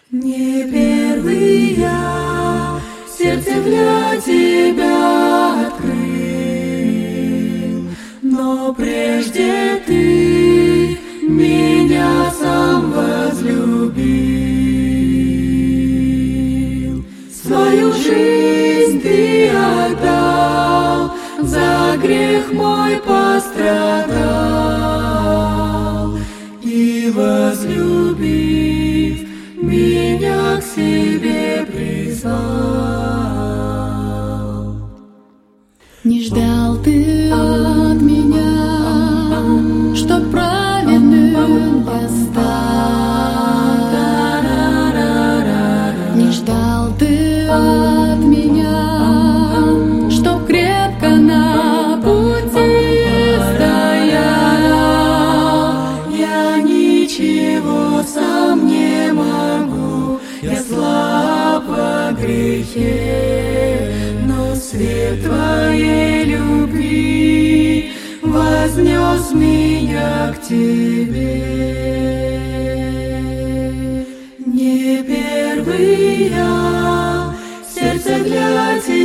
Не первый я сердце для тебя открыл, но прежде ты меня сам возлюбил. Свою жизнь ты отдал, за грех мой пострадал, и возлюбив меня к себе призвал. Не ждал ты от меня, что праведным я стал. Не ждал ты от меня, что крепко на пути стоял. Я ничего сам не могу, я слаб во грехе, но свет Твоей любви вознес меня к Тебе. Не первый я сердце для Тебя